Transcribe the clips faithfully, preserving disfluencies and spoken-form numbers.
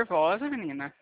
nervosa, menina.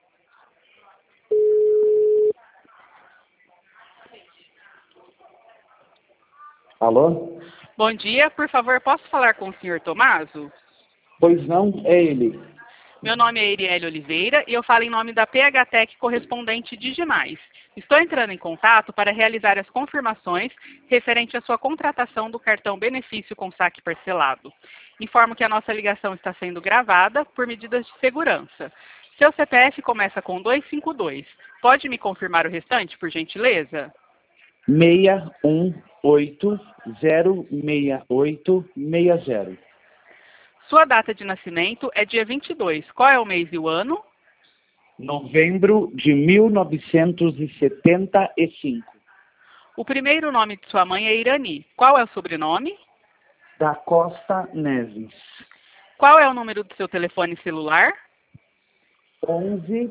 Alô? Bom dia, por favor, posso falar com o senhor Tomaso? Pois não, é ele. Meu nome é Eriele Oliveira e eu falo em nome da P H Tech correspondente Digimais. Estou entrando em contato para realizar as confirmações referente à sua contratação do cartão benefício com saque parcelado. Informo que a nossa ligação está sendo gravada por medidas de segurança. Seu C P F começa com duzentos e cinquenta e dois. Pode me confirmar o restante, por gentileza? seis um oito zero seis oito seis zero. Sua data de nascimento é dia vinte e dois. Qual é o mês e o ano? Novembro de mil novecentos e setenta e cinco. O primeiro nome de sua mãe é Irani. Qual é o sobrenome? Da Costa Neves. Qual é o número do seu telefone celular? onze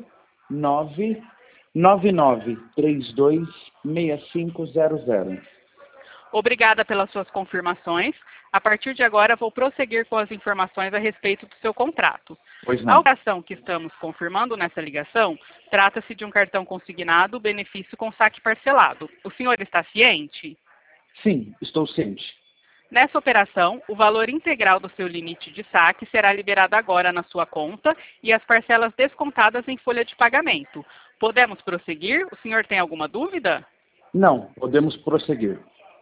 nove nove nove três dois seis cinco zero zero. Obrigada pelas suas confirmações. A partir de agora, vou prosseguir com as informações a respeito do seu contrato. Pois A não. operação que estamos confirmando nessa ligação trata-se de um cartão consignado, benefício com saque parcelado. O senhor está ciente? Sim, estou ciente. Nessa operação, o valor integral do seu limite de saque será liberado agora na sua conta e as parcelas descontadas em folha de pagamento. Podemos prosseguir? O senhor tem alguma dúvida? Não, podemos prosseguir.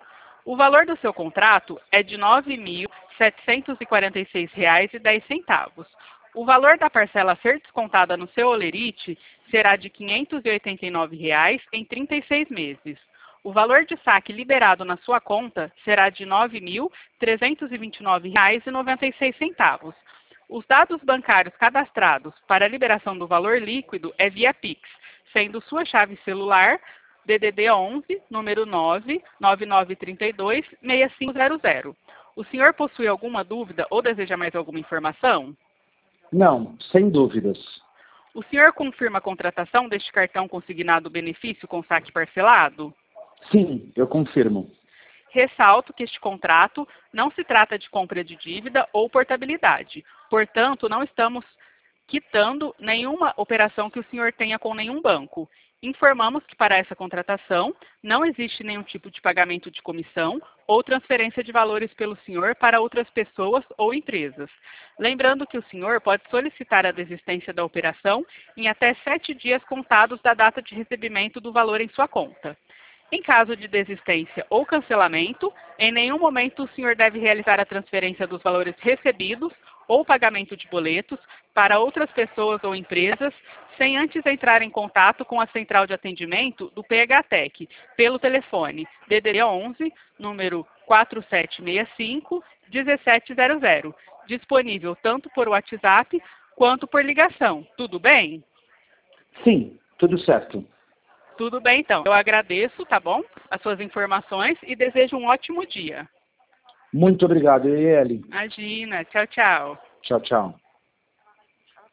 O valor do seu contrato é de nove mil setecentos e quarenta e seis reais e dez centavos. O valor da parcela a ser descontada no seu holerite será de quinhentos e oitenta e nove reais em trinta e seis meses. O valor de saque liberado na sua conta será de nove mil trezentos e vinte e nove reais e noventa e seis centavos. Os dados bancários cadastrados para a liberação do valor líquido é via Pix, sendo sua chave celular D D D onze, número nove nove nove três dois seis cinco zero zero. O senhor possui alguma dúvida ou deseja mais alguma informação? Não, sem dúvidas. O senhor confirma a contratação deste cartão consignado benefício com saque parcelado? Sim, eu confirmo. Ressalto que este contrato não se trata de compra de dívida ou portabilidade. Portanto, não estamos quitando nenhuma operação que o senhor tenha com nenhum banco. Informamos que para essa contratação não existe nenhum tipo de pagamento de comissão ou transferência de valores pelo senhor para outras pessoas ou empresas. Lembrando que o senhor pode solicitar a desistência da operação em até sete dias contados da data de recebimento do valor em sua conta. Em caso de desistência ou cancelamento, em nenhum momento o senhor deve realizar a transferência dos valores recebidos ou pagamento de boletos para outras pessoas ou empresas, sem antes entrar em contato com a central de atendimento do P H Tech, pelo telefone D D D onze, número quatro sete seis cinco, um sete zero zero, disponível tanto por WhatsApp quanto por ligação. Tudo bem? Sim, tudo certo. Tudo bem, então. Eu agradeço, tá bom? As suas informações e desejo um ótimo dia. Muito obrigado, Eli. Imagina. Tchau, tchau. Tchau, tchau.